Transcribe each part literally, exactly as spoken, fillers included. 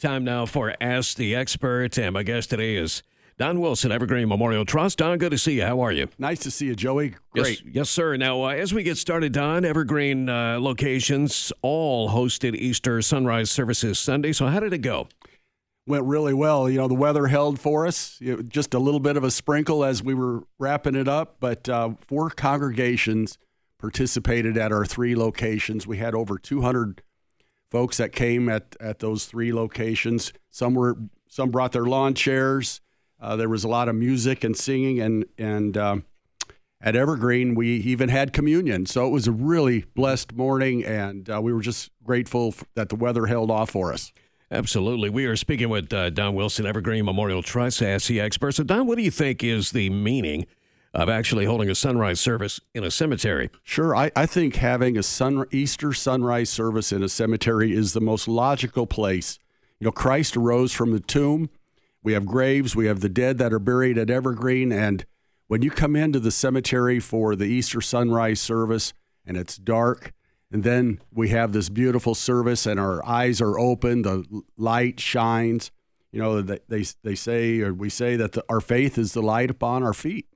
Time now for Ask the Expert, and my guest today is Don Wilson, Evergreen Memorial Trust. Don, good to see you. How are you? Nice to see you, Joey. Great. Yes, yes sir. Now, uh, as we get started, Don, Evergreen uh, locations all hosted Easter sunrise services Sunday. So how did it go? Went really well. You know, the weather held for us. You know, just a little bit of a sprinkle as we were wrapping it up, but uh, four congregations participated at our three locations. We had over two hundred folks that came at, at those three locations. Some were some brought their lawn chairs. Uh, there was a lot of music and singing, and and um, at Evergreen we even had communion. So it was a really blessed morning, and uh, we were just grateful f- that the weather held off for us. Absolutely. We are speaking with uh, Don Wilson, Evergreen Memorial Trust, Ask the Expert. So, Don, what do you think is the meaning of actually holding a sunrise service in a cemetery? Sure. I, I think having a sun, Easter sunrise service in a cemetery is the most logical place. You know, Christ arose from the tomb. We have graves. We have the dead that are buried at Evergreen. And when you come into the cemetery for the Easter sunrise service and it's dark, and then we have this beautiful service and our eyes are open, the light shines. You know, they they, they say, or we say that the, our faith is the light upon our feet.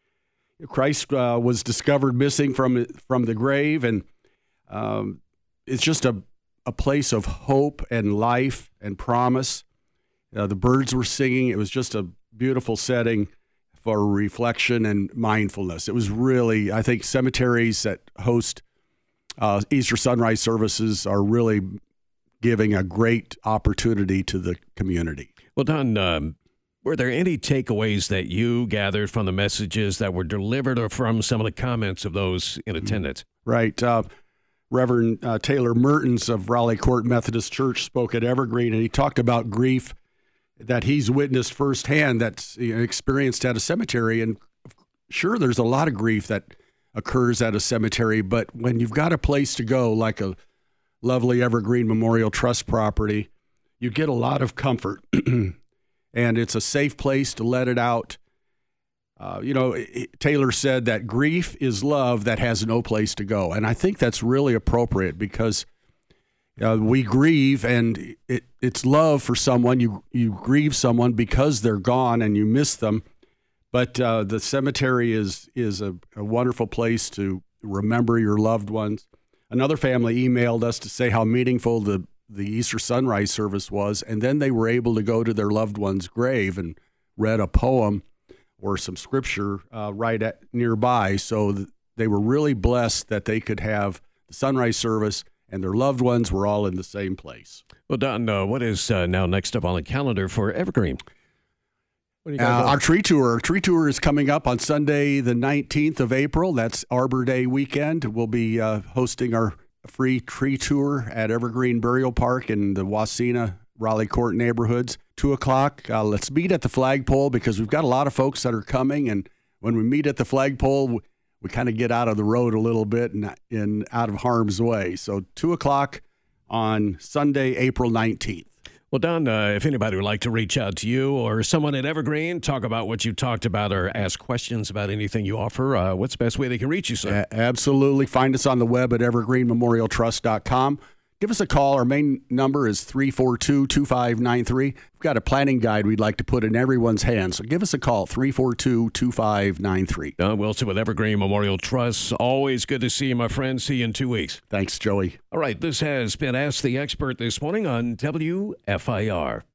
Christ uh, was discovered missing from from the grave, and um, it's just a, a place of hope and life and promise. Uh, the birds were singing. It was just a beautiful setting for reflection and mindfulness. It was really, I think, cemeteries that host uh, Easter sunrise services are really giving a great opportunity to the community. Well, Don, um, were there any takeaways that you gathered from the messages that were delivered or from some of the comments of those in attendance? Right. Uh, Reverend uh, Taylor Mertens of Raleigh Court Methodist Church spoke at Evergreen, and he talked about grief that he's witnessed firsthand, that's you know, experienced at a cemetery. And sure, there's a lot of grief that occurs at a cemetery, but when you've got a place to go, like a lovely Evergreen Memorial Trust property, you get a lot of comfort. And it's a safe place to let it out. Uh, you know, Taylor said that grief is love that has no place to go. And I think that's really appropriate because uh, we grieve, and it, it's love for someone. You you grieve someone because they're gone and you miss them. But uh, the cemetery is, is a, a wonderful place to remember your loved ones. Another family emailed us to say how meaningful the the Easter sunrise service was, and then they were able to go to their loved one's grave and read a poem or some scripture uh, right at nearby. So th- they were really blessed that they could have the sunrise service and their loved ones were all in the same place. Well, Don, uh, what is uh, now next up on the calendar for Evergreen? What do you Uh, got going? our tree tour. Our tree tour is coming up on Sunday, the nineteenth of April. That's Arbor Day weekend. We'll be uh, hosting our free tree tour at Evergreen Burial Park in the Wasena, Raleigh Court neighborhoods. Two o'clock. Uh, let's meet at the flagpole because we've got a lot of folks that are coming. And when we meet at the flagpole, we, we kind of get out of the road a little bit and, and out of harm's way. So two o'clock on Sunday, April nineteenth. Well, Don, uh, if anybody would like to reach out to you or someone at Evergreen, talk about what you talked about or ask questions about anything you offer, uh, what's the best way they can reach you, sir? A- absolutely. Find us on the web at evergreen memorial trust dot com. Give us a call. Our main number is three four two, two five nine three. We've got a planning guide we'd like to put in everyone's hands. So give us a call, three four two, two five nine three. Don Wilson with Evergreen Memorial Trust. Always good to see you, my friend. See you in two weeks. Thanks, Joey. All right, this has been Ask the Expert this morning on W F I R.